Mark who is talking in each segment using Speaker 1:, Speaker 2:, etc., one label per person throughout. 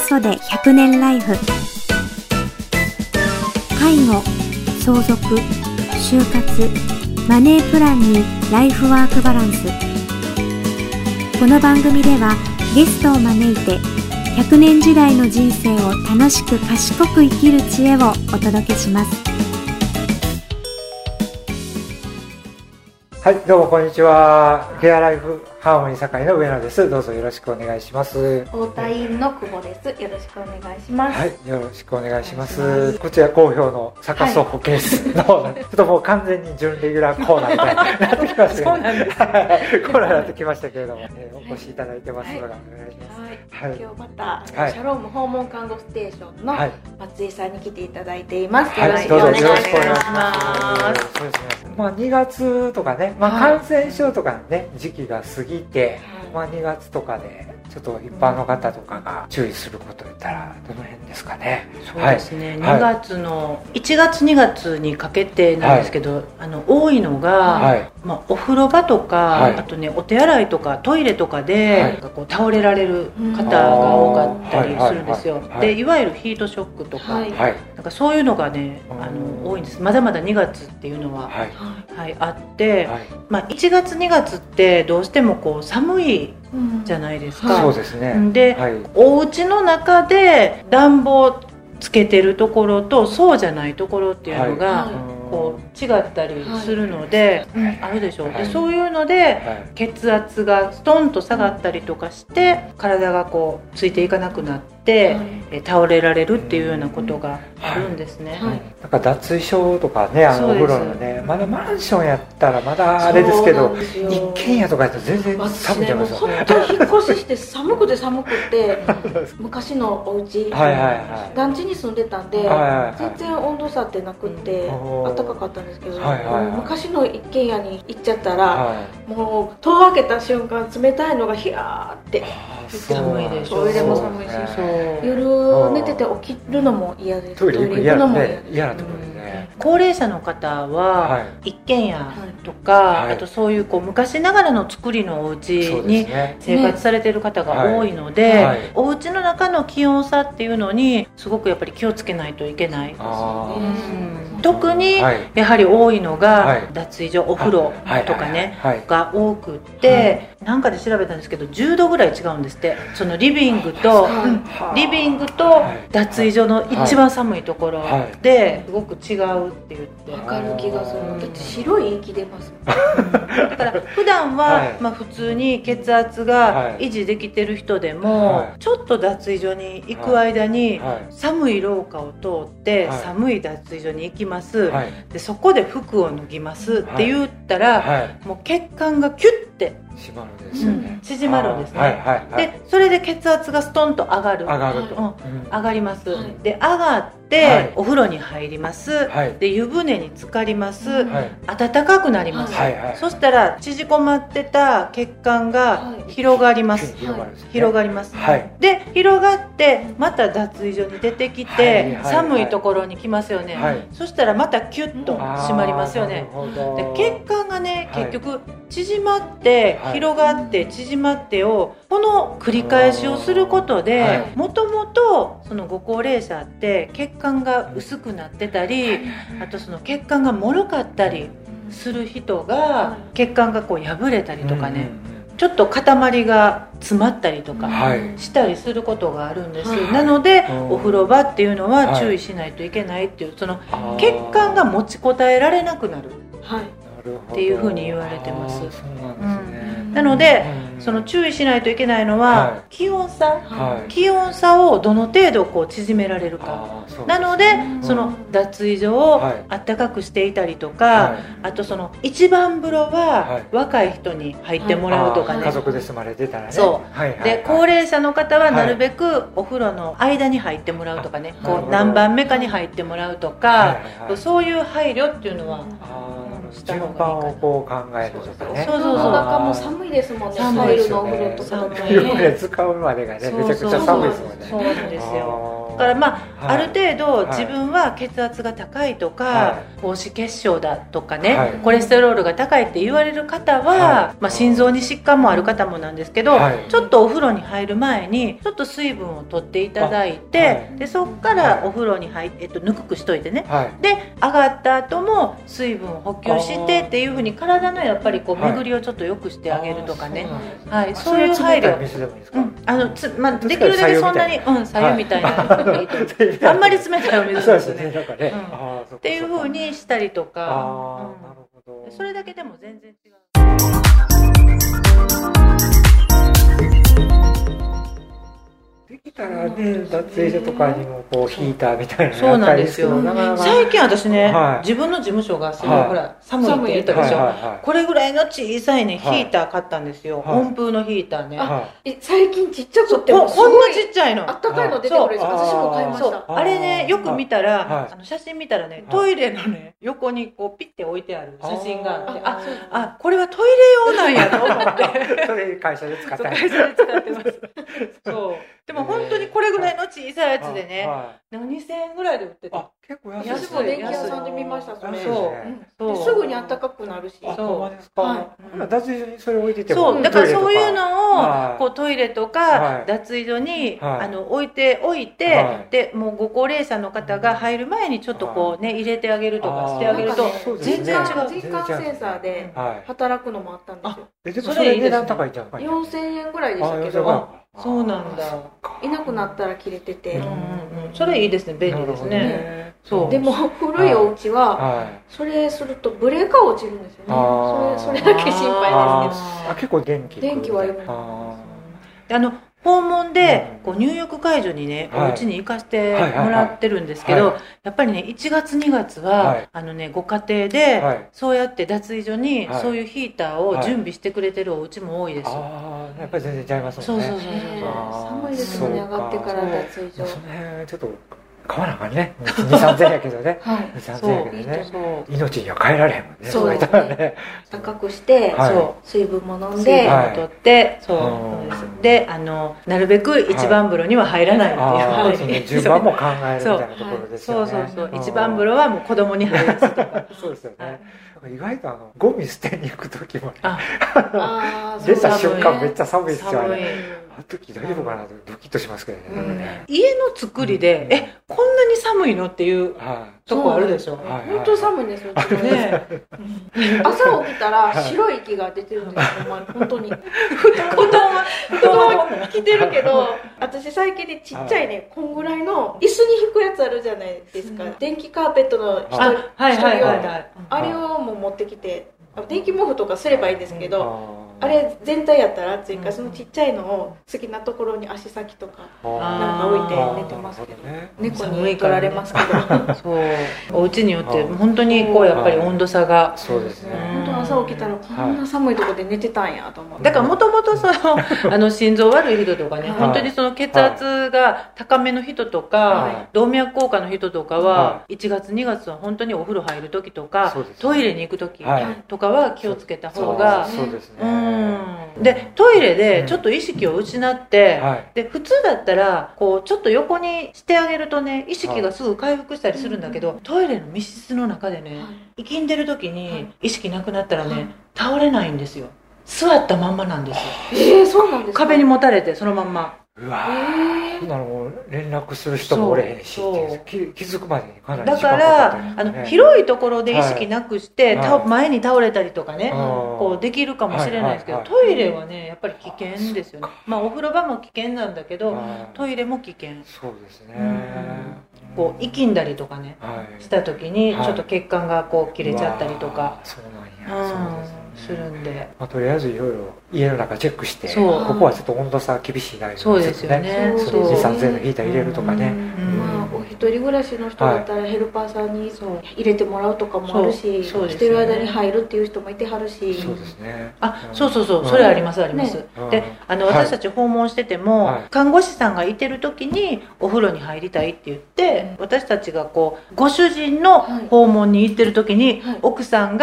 Speaker 1: ソで100年ライフ。介護、相続、就活、マネープランにライフワークバランス。この番組ではゲストを招いて100年時代の人生を楽しく賢く生きる知恵をお届けします。
Speaker 2: はい、どうもこんにちは。ケアライフハーモニー堺の上野です。どうぞよろしくお願いします。
Speaker 3: 太田院の久保です。よろしくお願いします。
Speaker 2: はい、よろしくお願いします。こちら好評の坂総保健室の、ちょっともう完全に準レギュラーコーナーみたいになってきましたけど、
Speaker 3: そうなんですね。
Speaker 2: コーナーになってきましたけれども、お越しいただいてますので、お願いします。
Speaker 3: はい、今日また、
Speaker 2: はい、
Speaker 3: シャローム訪問看護ステーションの
Speaker 2: はい、
Speaker 3: 松井さんに来ていただいています。
Speaker 2: はい、
Speaker 3: よろしくお願いします。
Speaker 2: そうですね。2月とかね、感染症とかね、時期が過ぎて、2月とかでちょっと一般の方とかが注意すること言ったらどの辺ですかね。
Speaker 4: そうですね、2月の1月2月にかけてなんですけど、多いのが、お風呂場とか、あとねお手洗いとかトイレとかで、こう倒れられる方が多かったりするんですよ。でいわゆるヒートショックとか、なんかそういうのがね多いんです。まだまだ2月っていうのは、あって、1月2月ってどうしてもこう寒いじゃないですか。
Speaker 2: そうですね。
Speaker 4: で、お家の中で暖房つけてるところとそうじゃないところっていうのが、こう違ったりするので、あるでしょう。でそういうので、血圧がストンと下がったりとかして体がこうついていかなくなって、倒れられるっていうようなことがあるんですね。
Speaker 2: なんか脱衣所とかね、お風呂のね、まだマンションやったらまだあれですけど、一軒家とかやったら全然寒いじゃないですか。
Speaker 3: 本当に引っ越しして寒くて昔のお家、団地に住んでたんで、全然温度差ってなくって暖かかったんですけど、昔の一軒家に行っちゃったら、もう戸を開けた瞬間冷たいのがヒヤーって
Speaker 4: 寒いでしょ。
Speaker 3: トイレも寒いし、夜寝てて起きるのも嫌です。
Speaker 2: トイレ行くのも嫌なところですね。
Speaker 4: 高齢者の方は一軒家とか、あとそういう昔ながらの作りのお家に生活されている方が多いので、お家の中の気温差っていうのにすごくやっぱり気をつけないといけないですよね。特にやはり多いのが脱衣所、お風呂とかねが多くって、なんかで調べたんですけど10度ぐらい違うんですって。そのリビングと脱衣所の一番寒いところですごく違うって言って、
Speaker 3: 分かる気がする。だって白い息出ます
Speaker 4: だから普段は普通に血圧が維持できてる人でも、ちょっと脱衣所に行く間に寒い廊下を通って寒い脱衣所に行きます、でそこで服を脱ぎますって言ったら、もう血管がキュッて
Speaker 2: 縮まるんですよね。
Speaker 4: 縮まるんですね。でそれで血圧がストンと上がる。上がります。で上がってお風呂に入ります。で湯船に浸かります。暖かくなります。そしたら縮こまってた血管が広がります。広がります。で広がってまた脱衣所に出てきて寒いところに来ますよね。そしたらまたキュッと締まりますよね。で血管がね結局縮まって広がって縮まってをこの繰り返しをすることで、もともとそのご高齢者って血管が薄くなってたり、あとその血管が脆かったりする人が血管がこう破れたりとかね、ちょっと塊が詰まったりとかしたりすることがあるんです。なのでお風呂場っていうのは注意しないといけないっていう、その血管が持ちこたえられなくなるっていうふうに言われてます。なのでその注意しないといけないのは気温差をどの程度こう縮められるか。なのでその脱衣所を暖かくしていたりとか、あとその一番風呂は若い人に入ってもらうとかね。
Speaker 2: 家族で住まれてたらね。
Speaker 4: で高齢者の方はなるべくお風呂の間に入ってもらうとかね、こう何番目かに入ってもらうとか、そういう配慮っていうのは
Speaker 2: 順番をこう考えるとかね。
Speaker 3: そう中も寒いですもんね。タイルのお風呂とか
Speaker 2: 湯船使うまでがねめちゃくちゃ寒いですもんね。
Speaker 4: そうなんですよ。だからある程度自分は血圧が高いとか、高脂血症だとかね、コレステロールが高いって言われる方は、心臓に疾患もある方もなんですけど、ちょっとお風呂に入る前にちょっと水分を取っていただいて、でそこからお風呂に入って、ぬくくしといてね、で上がった後も水分を補給してっていう風に体のやっぱりこう巡りをちょっと良くしてあげるとかね、そういう配慮、できるだけそんなに左右みたいなあんまり冷たいお水ですねっていう風にしたりとか、それだけでも全然違う。
Speaker 2: できたらね、脱衣所とかにもこうヒーターみたいなの
Speaker 4: そうなんですよ。最近私ね、自分の事務所がすごいほら寒いって言ったでしょ。これぐらいの小さいねヒーター買ったんですよ。温風のヒーターね。
Speaker 3: 最近ちっちゃくて
Speaker 4: こんなちっちゃいの。
Speaker 3: あったかいの出てくる。私も買いました。
Speaker 4: あれね、よく見たら写真見たらね、トイレのね横にこうピッて置いてある写真があって、あこれはトイレ用なんやと思って。
Speaker 2: それ会社で使ってます。
Speaker 4: そう。でも本当にこれぐらいの小さいやつでね、2000円ぐらいで売ってた。
Speaker 2: 結構
Speaker 3: 安い。私も電気屋さんで見ました。それ。
Speaker 4: そう。
Speaker 3: すぐに暖かくなるし。
Speaker 2: そうですか。脱衣所にそれ置いてても。
Speaker 4: そう。だからそういうのをこうトイレとか脱衣所に置いておいて、でもうご高齢者の方が入る前にちょっとこうね入れてあげるとかしてあげると全然違う。
Speaker 3: 人感センサーで働くのもあったんですよ。
Speaker 2: それ値段高いじゃん。
Speaker 3: 4000円ぐらいでしたけど。
Speaker 4: そうなんだ。
Speaker 3: いなくなったら切れてて、
Speaker 4: それいいですね、便利ですね。
Speaker 3: そう。でも古いお家はそれするとブレーカー落ちるんですよね。それだけ心配ですけど。
Speaker 2: 結構電気
Speaker 3: はいる。
Speaker 4: 訪問でこう入浴介助にね、お家に行かせてもらってるんですけど、やっぱりね1月2月はご家庭でそうやって脱衣所にそういうヒーターを準備してくれてるお家も多いですよ。
Speaker 2: やっぱり全然違いますもんね。
Speaker 3: そう寒いですもんね、上がってから脱衣所。
Speaker 2: その辺ちょっと買わなあかんね。2、3000円やけどね。2、3000円やけどね。命には変えられへんもんね。
Speaker 3: そうですね。高くして、水分も飲んで、
Speaker 4: 取って、そうです。で、なるべく一番風呂には入らないっていう。
Speaker 2: 順番も考えるみたいなところですよね。
Speaker 4: そう。一番風呂はもう子供に入るとか。
Speaker 2: そうですよね。意外とゴミ捨てに行く時もね、出た瞬間めっちゃ寒いですよね。あの時大丈夫かなとドキッとしますけどね。
Speaker 4: 家の作りでこんなに寒いのっていうとこあるでしょ。
Speaker 3: 本当寒いんですよ。朝起きたら白い息が出てるんですよ。本当に。布団は着てるけど、私最近ねちっちゃいねこんぐらいの椅子に引くやつあるじゃないですか。電気カーペットの一人あれをも持ってきて、電気毛布とかすればいいんですけど、あれ全体やったら暑いからそのちっちゃいのを好きなところに足先とかなんか置いて寝てますけど、猫に取られますけど。
Speaker 4: そう。お家によって本当にこうやっぱり温度差が。
Speaker 2: そうですね。
Speaker 3: 本当朝起きたらこんな寒いところで寝てたんやと思って。
Speaker 4: だからもともと心臓悪い人とかね、本当にその血圧が高めの人とか動脈硬化の人とかは1月2月は本当にお風呂入る時とかトイレに行く時とかは気をつけた方が。
Speaker 2: そうですね。
Speaker 4: でトイレでちょっと意識を失って、で普通だったらこうちょっと横にしてあげるとね意識がすぐ回復したりするんだけど、トイレの密室の中でね息んでる時に意識なくなったらね倒れないんですよ。座ったまんまなんです
Speaker 3: よ。そうなんですか。
Speaker 4: 壁にもたれてそのまんま。
Speaker 2: うわそんなの連絡する人もおれへんし気づくまでにかなり時間かかったり、
Speaker 4: だから広いところで意識なくして、前に倒れたりとかね、こうできるかもしれないですけど、トイレはねやっぱり危険ですよね。お風呂場も危険なんだけど、トイレも危険。
Speaker 2: そうですね。
Speaker 4: こう息んだりとかね、した時にちょっと血管がこう切れちゃったりとか。
Speaker 2: そうなんや。そうですね。
Speaker 4: するんで、
Speaker 2: とりあえずいろいろ家の中チェックして、ここはちょっと温度差厳しいな、
Speaker 4: そうですよね。
Speaker 2: 2、3000円のヒーター入れるとかね。
Speaker 3: お一人暮らしの人だったらヘルパーさんに入れてもらうとかもあるし、してる間に入るっていう人もいてはるし。
Speaker 2: そうですね。
Speaker 4: そうそれあります。で、私たち訪問してても看護師さんがいてる時にお風呂に入りたいって言って、私たちがこうご主人の訪問に行ってる時に奥さんがお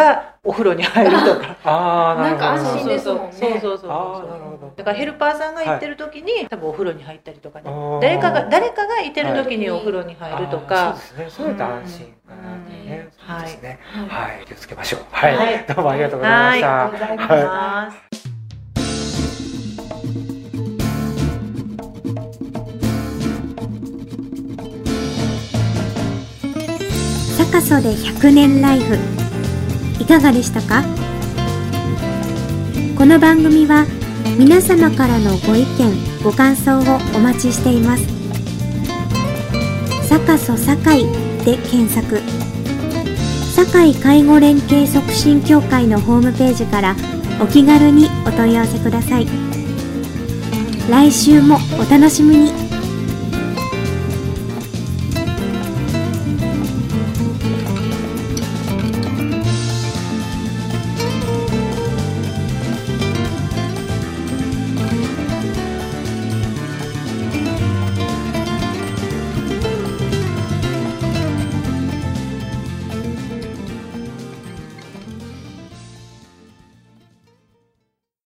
Speaker 4: お風呂に入るとか
Speaker 3: なんか安心ですもんね。
Speaker 4: そうだからヘルパーさんが行ってる時に、多分お風呂に入ったりとかね、誰かがいてる時にお風呂に入るとか、
Speaker 2: そうですね、そうやったら安心かなってね。そうですね、はい、気をつけましょう。はい、どうもありがとうございました。
Speaker 4: ありがとうございます。
Speaker 1: サカソで100年ライフいかがでしたか？この番組は皆様からのご意見ご感想をお待ちしています。サカソ堺で検索。堺介護連携促進協会のホームページからお気軽にお問い合わせください。来週もお楽しみに。